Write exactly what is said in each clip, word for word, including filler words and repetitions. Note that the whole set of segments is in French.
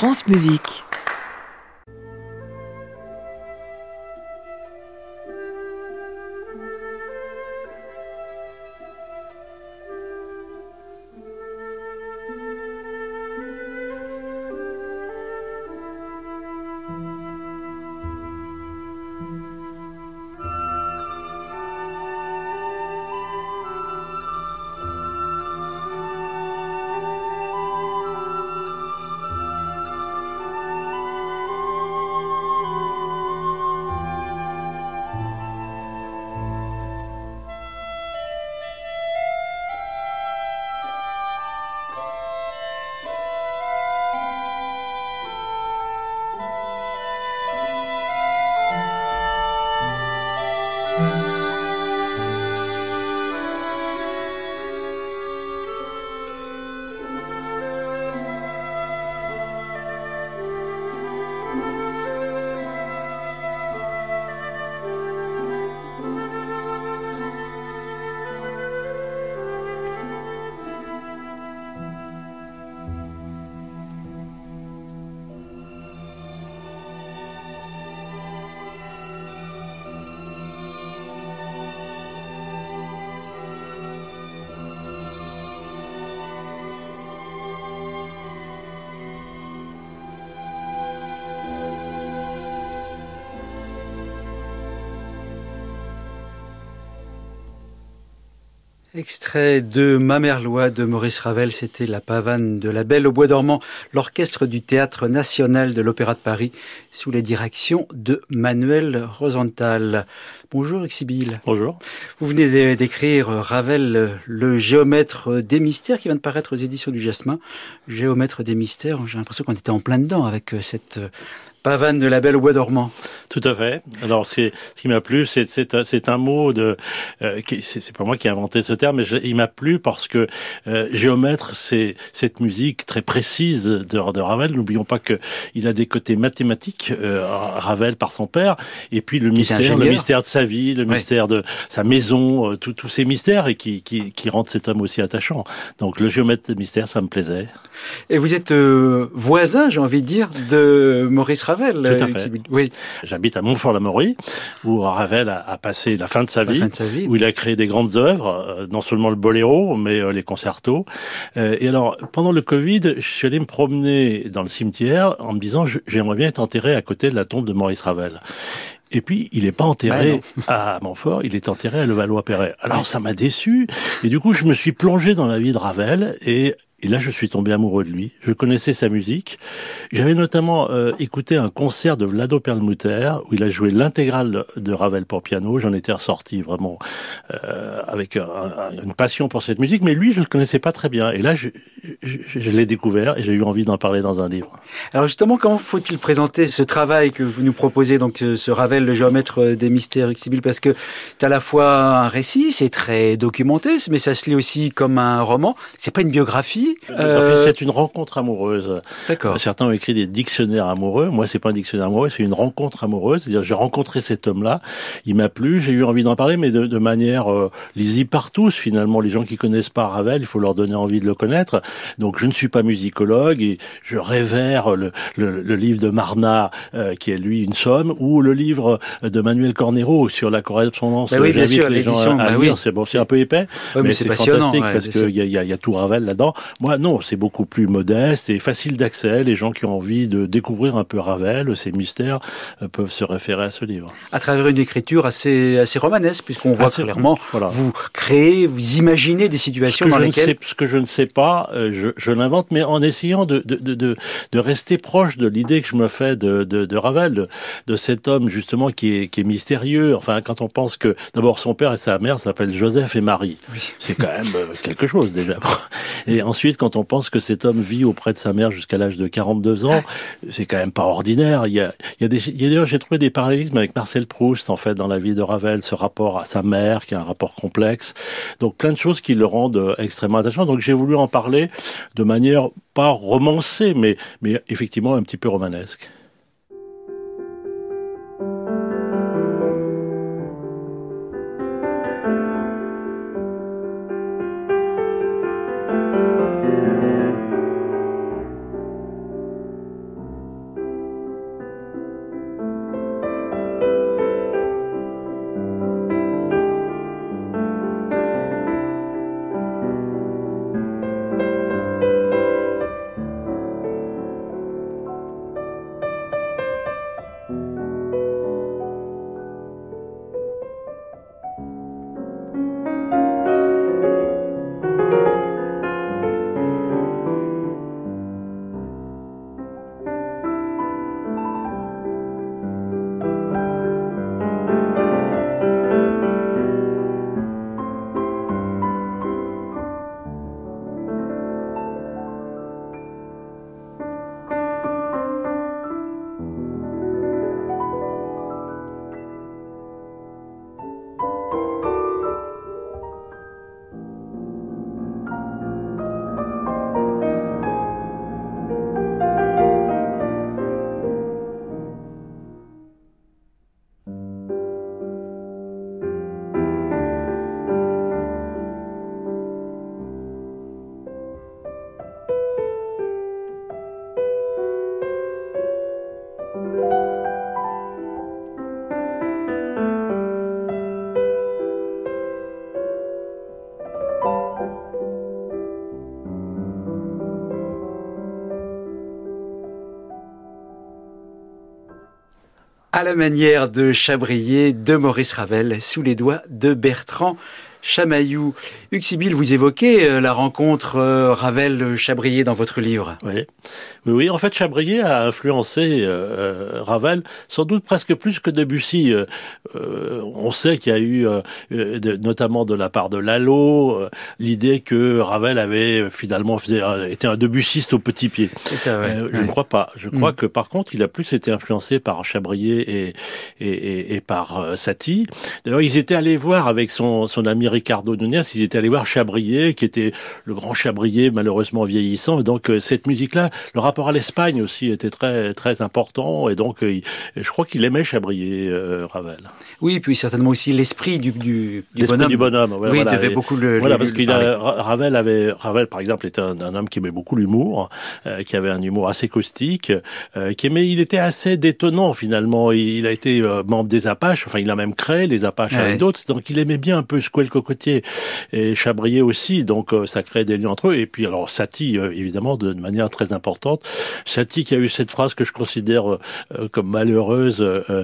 France Musique. Extrait de Mamerlois de Maurice Ravel, c'était la pavane de la Belle au bois dormant, l'orchestre du Théâtre national de l'Opéra de Paris, sous les directions de Manuel Rosenthal. Bonjour Exibile. Bonjour. Vous venez d'écrire Ravel, le géomètre des mystères, qui vient de paraître aux éditions du Jasmin. Géomètre des mystères, j'ai l'impression qu'on était en plein dedans avec cette pavane de la Belle au bois dormant. Tout à fait. Alors, c'est, ce qui m'a plu, c'est, c'est, un, c'est un mot de, euh, qui, c'est, c'est pas moi qui ai inventé ce terme, mais je, il m'a plu parce que euh, géomètre, c'est cette musique très précise de, de Ravel. N'oublions pas que il a des côtés mathématiques, euh, Ravel par son père, et puis le mystère, le mystère de sa vie, le oui. mystère de sa maison, euh, tous tous ces mystères et qui, qui, qui rendent cet homme aussi attachant. Donc, le géomètre des mystères, ça me plaisait. Et vous êtes euh, voisin, j'ai envie de dire, de Maurice Ravel. Tout à fait. Oui. J'habite à Montfort-l'Amaury, où Ravel a, a passé la fin de sa vie, fin de sa vie. où il a créé des grandes œuvres, euh, non seulement le boléro, mais euh, les concertos. Euh, et alors, pendant le Covid, je suis allé me promener dans le cimetière en me disant, j'aimerais bien être enterré à côté de la tombe de Maurice Ravel. Et puis, il n'est pas enterré bah à Montfort, il est enterré à Levallois-Perret. Alors, ça m'a déçu. Et du coup, je me suis plongé dans la vie de Ravel et Et là, je suis tombé amoureux de lui. Je connaissais sa musique. J'avais notamment euh, écouté un concert de Vlado Perlmutter où il a joué l'intégrale de Ravel pour piano. J'en étais ressorti vraiment euh, avec un, un, une passion pour cette musique. Mais lui, je le connaissais pas très bien. Et là, je, je, je l'ai découvert et j'ai eu envie d'en parler dans un livre. Alors justement, comment faut-il présenter ce travail que vous nous proposez, donc ce Ravel, le géomètre des mystères exhibiles, parce que c'est à la fois un récit, c'est très documenté, mais ça se lit aussi comme un roman. C'est pas une biographie. Euh... C'est une rencontre amoureuse. D'accord. Certains ont écrit des dictionnaires amoureux. Moi, c'est pas un dictionnaire amoureux, c'est une rencontre amoureuse. C'est-à-dire, j'ai rencontré cet homme-là, il m'a plu, j'ai eu envie d'en parler, mais de, de manière euh, lisible par tous. Finalement, les gens qui connaissent pas Ravel, il faut leur donner envie de le connaître. Donc, je ne suis pas musicologue et je révère le, le, le livre de Marnat, euh, qui est lui une somme, ou le livre de Manuel Cornero sur la correspondance. Bah oui, bien sûr, les gens à, à bah lire. Oui. C'est bon, c'est un peu épais, ouais, mais, mais c'est, c'est fantastique ouais, parce qu'il y a, y, a, y a tout Ravel là-dedans. Moi, non, c'est beaucoup plus modeste et facile d'accès. Les gens qui ont envie de découvrir un peu Ravel, ses mystères, euh, peuvent se référer à ce livre. À travers une écriture assez, assez romanesque, puisqu'on voit assez, clairement, voilà. Vous créez, vous imaginez des situations dans lesquelles... Sais, ce que je ne sais pas, euh, je, je l'invente, mais en essayant de, de, de, de, de rester proche de l'idée que je me fais de, de, de Ravel, de, de cet homme, justement, qui est, qui est mystérieux. Enfin, quand on pense que, d'abord, son père et sa mère s'appellent Joseph et Marie. Oui. C'est quand même euh, quelque chose, déjà. Et ensuite, quand on pense que cet homme vit auprès de sa mère jusqu'à l'âge de quarante-deux ans, c'est quand même pas ordinaire. Il y a, il y a des, il y a d'ailleurs, j'ai trouvé des parallélismes avec Marcel Proust, en fait, dans la vie de Ravel, ce rapport à sa mère, qui est un rapport complexe. Donc, plein de choses qui le rendent extrêmement attachant. Donc, j'ai voulu en parler de manière pas romancée, mais, mais effectivement un petit peu romanesque. À la manière de Chabrier de Maurice Ravel, sous les doigts de Bertrand Chamaillou. Hugues Sibylle, vous évoquez la rencontre Ravel-Chabrier dans votre livre. Oui, oui, oui. En fait, Chabrier a influencé euh, Ravel, sans doute presque plus que Debussy. Euh, euh, on sait qu'il y a eu, euh, de, notamment de la part de Lalo, euh, l'idée que Ravel avait finalement fait, euh, été un Debussiste au petit pied. C'est ça, ouais. Euh, je ouais. ne crois pas. Je crois mmh. que par contre, il a plus été influencé par Chabrier et, et, et, et par euh, Satie. D'ailleurs, ils étaient allés voir avec son, son ami Ricardo Núñez, ils étaient allés voir Chabrier, qui était le grand Chabrier, malheureusement vieillissant. Et donc, euh, cette musique-là, le rapport à l'Espagne aussi était très très important. Et donc, euh, je crois qu'il aimait Chabrier, euh, Ravel. Oui, puis certainement aussi l'esprit du, du, du l'esprit bonhomme. du bonhomme. Ouais, oui, voilà. il devait et, beaucoup le. Voilà, le, parce le qu'il parler. a Ravel avait Ravel, par exemple, était un, un homme qui aimait beaucoup l'humour, euh, qui avait un humour assez caustique, euh, qui aimait. Il était assez détonnant finalement. Il, il a été euh, membre des Apaches. Enfin, il a même créé les Apaches ouais. avec d'autres. Donc, il aimait bien un peu secouer le cocotier. Et Chabrier aussi, donc euh, ça crée des liens entre eux. Et puis alors Satie, euh, évidemment, de, de manière très importante. Satie qui a eu cette phrase que je considère euh, comme malheureuse, euh, euh,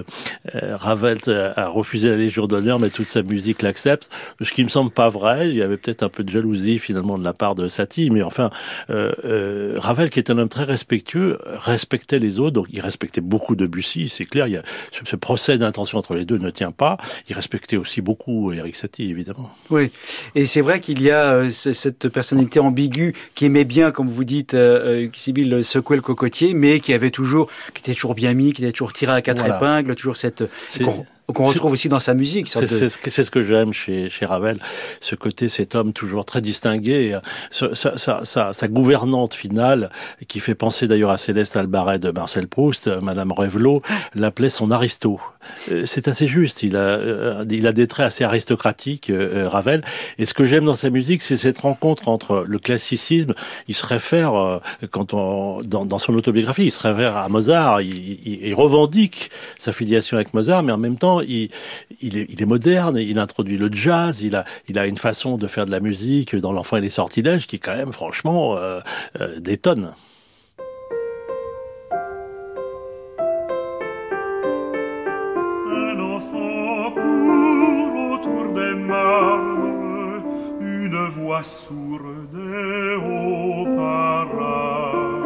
Ravel a refusé la Légion d'honneur, mais toute sa musique l'accepte. Ce qui me semble pas vrai. Il y avait peut-être un peu de jalousie finalement de la part de Satie, mais enfin, euh, euh, Ravel, qui est un homme très respectueux, respectait les autres, donc il respectait beaucoup Debussy, c'est clair. Il y a ce, ce procès d'intention entre les deux ne tient pas. Il respectait aussi beaucoup Erik Satie, évidemment. Oui. Et c'est vrai qu'il y a euh, cette personnalité ambiguë qui aimait bien, comme vous dites, euh, Sibylle, secouer le cocotier, mais qui avait toujours, qui était toujours bien mis, qui était toujours tiré à quatre voilà. épingles, toujours cette qu'on, qu'on retrouve aussi dans sa musique. C'est, de... c'est, ce que, c'est ce que j'aime chez, chez Ravel, ce côté, cet homme toujours très distingué, sa, sa, sa, sa, sa gouvernante finale, qui fait penser d'ailleurs à Céleste Albaret de Marcel Proust, Madame Révelot, l'appelait son aristo. C'est assez juste, il a, il a des traits assez aristocratiques, euh, Ravel, et ce que j'aime dans sa musique, c'est cette rencontre entre le classicisme, il se réfère, euh, quand on, dans, dans son autobiographie, il se réfère à Mozart, il, il, il revendique sa filiation avec Mozart, mais en même temps, il, il, est, il est moderne, il introduit le jazz, il a, il a une façon de faire de la musique dans L'Enfant et les Sortilèges qui, quand même, franchement, euh, euh, détonne. Un enfant court autour des marbres, une voix sourde et haut parade.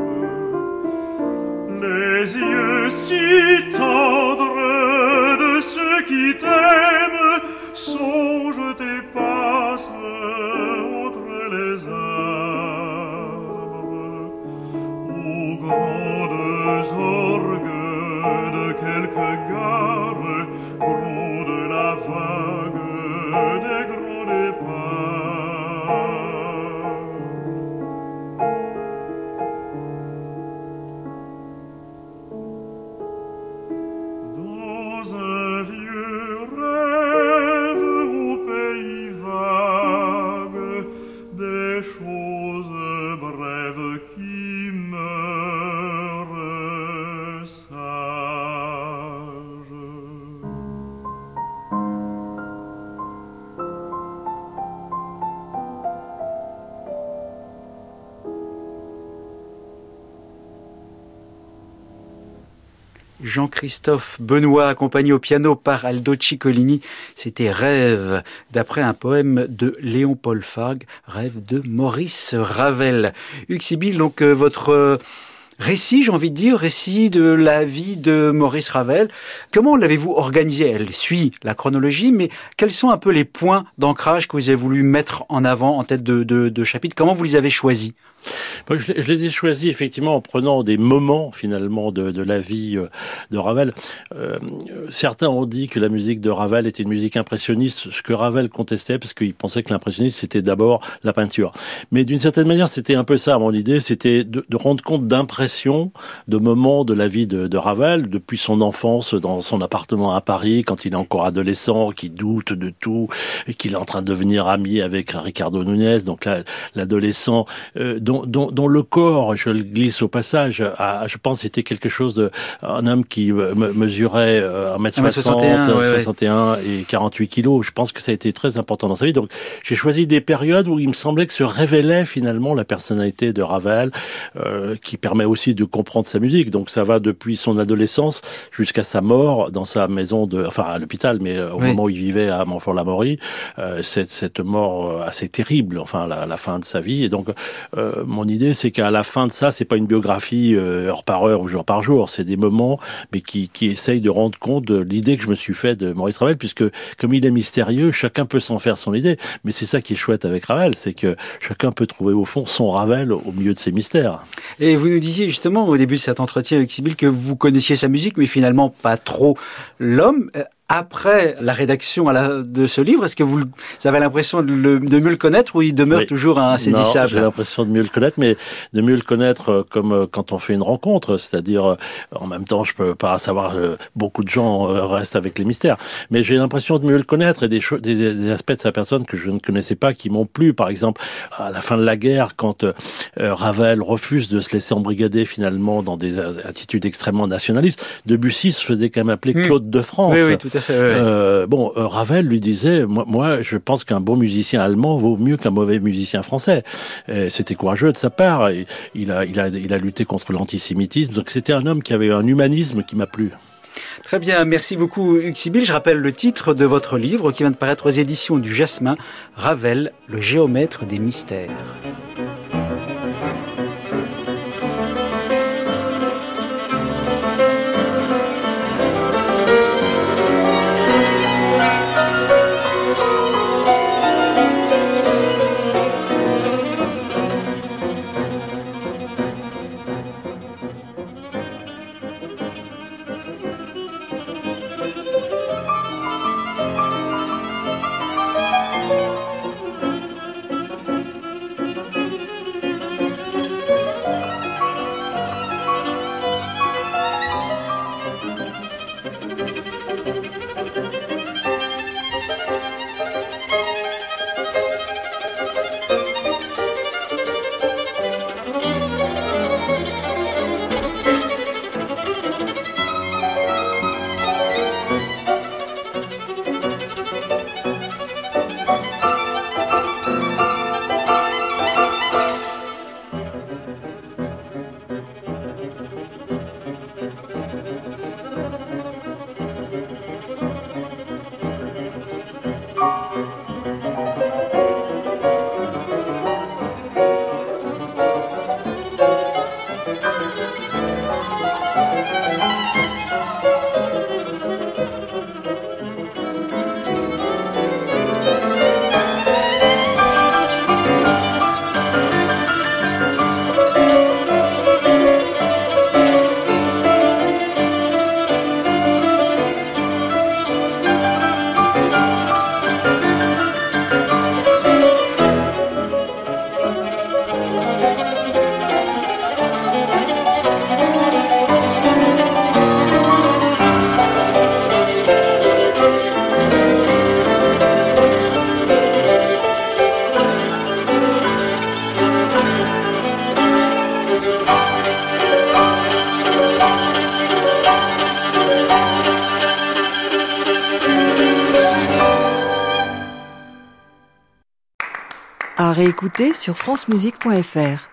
Les yeux si tendres de ceux qui t'aiment songent et passent entre les arbres aux grandes orgues de quelques gares gronde la vague des grands départs. Dans un vieux rêve au pays vague, des choses brèves qui meurent sages. Jean-Christophe Benoît, accompagné au piano par Aldo Ciccolini. C'était Rêve, d'après un poème de Léon-Paul Fargue, Rêve de Maurice Ravel. Hugues Sibylle, donc euh, votre euh, récit, j'ai envie de dire, récit de la vie de Maurice Ravel. Comment l'avez-vous organisé ? Elle suit la chronologie, mais quels sont un peu les points d'ancrage que vous avez voulu mettre en avant en tête de, de, de chapitre ? Comment vous les avez choisis ? Moi, je, je les ai choisis effectivement en prenant des moments finalement de, de la vie de Ravel. Euh, certains ont dit que la musique de Ravel était une musique impressionniste, ce que Ravel contestait parce qu'il pensait que l'impressionnisme c'était d'abord la peinture. Mais d'une certaine manière, c'était un peu ça mon idée, c'était de, de rendre compte d'impressions, de moments de la vie de, de Ravel, depuis son enfance dans son appartement à Paris, quand il est encore adolescent, qui doute de tout, et qu'il est en train de devenir ami avec Ricardo Núñez, donc là, l'adolescent. Euh, Dont, dont, dont le corps, je le glisse au passage, à, je pense c'était quelque chose de, un homme qui me, mesurait un mètre soixante, soixante et un et quarante-huit kilos. Je pense que ça a été très important dans sa vie. Donc, j'ai choisi des périodes où il me semblait que se révélait finalement la personnalité de Ravel, euh, qui permet aussi aussi de comprendre sa musique. Donc ça va depuis son adolescence jusqu'à sa mort dans sa maison de, enfin à l'hôpital, mais au oui. moment où il vivait à Montfort-l'Amaury, euh, cette, cette mort assez terrible, enfin la, la fin de sa vie. Et donc euh, mon idée, c'est qu'à la fin de ça, c'est pas une biographie euh, heure par heure ou jour par jour, c'est des moments, mais qui, qui essayent de rendre compte de l'idée que je me suis fait de Maurice Ravel, puisque comme il est mystérieux, chacun peut s'en faire son idée. Mais c'est ça qui est chouette avec Ravel, c'est que chacun peut trouver au fond son Ravel au milieu de ses mystères. Et vous nous disiez justement au début de cet entretien avec Sybille que vous connaissiez sa musique, mais finalement pas trop l'homme. Après la rédaction à la, de ce livre, est-ce que vous, vous avez l'impression de, le, de mieux le connaître ou il demeure oui. toujours insaisissable? Non, j'ai l'impression de mieux le connaître, mais de mieux le connaître comme quand on fait une rencontre, c'est-à-dire en même temps, je peux pas savoir, beaucoup de gens restent avec les mystères, mais j'ai l'impression de mieux le connaître et des, cho- des, des aspects de sa personne que je ne connaissais pas qui m'ont plu. Par exemple, à la fin de la guerre, quand euh, Ravel refuse de se laisser embrigader finalement dans des attitudes extrêmement nationalistes, Debussy se faisait quand même appeler mmh. Claude de France. Oui, oui, tout à fait. Euh, bon, euh, Ravel lui disait, moi, moi, je pense qu'un bon musicien allemand vaut mieux qu'un mauvais musicien français. Et c'était courageux de sa part. Et il a, il a, il a lutté contre l'antisémitisme. Donc c'était un homme qui avait un humanisme qui m'a plu. Très bien, merci beaucoup Hugues Sybille. Je rappelle le titre de votre livre qui vient de paraître aux éditions du Jasmin, Ravel, le géomètre des mystères. À réécouter sur francemusique point f r.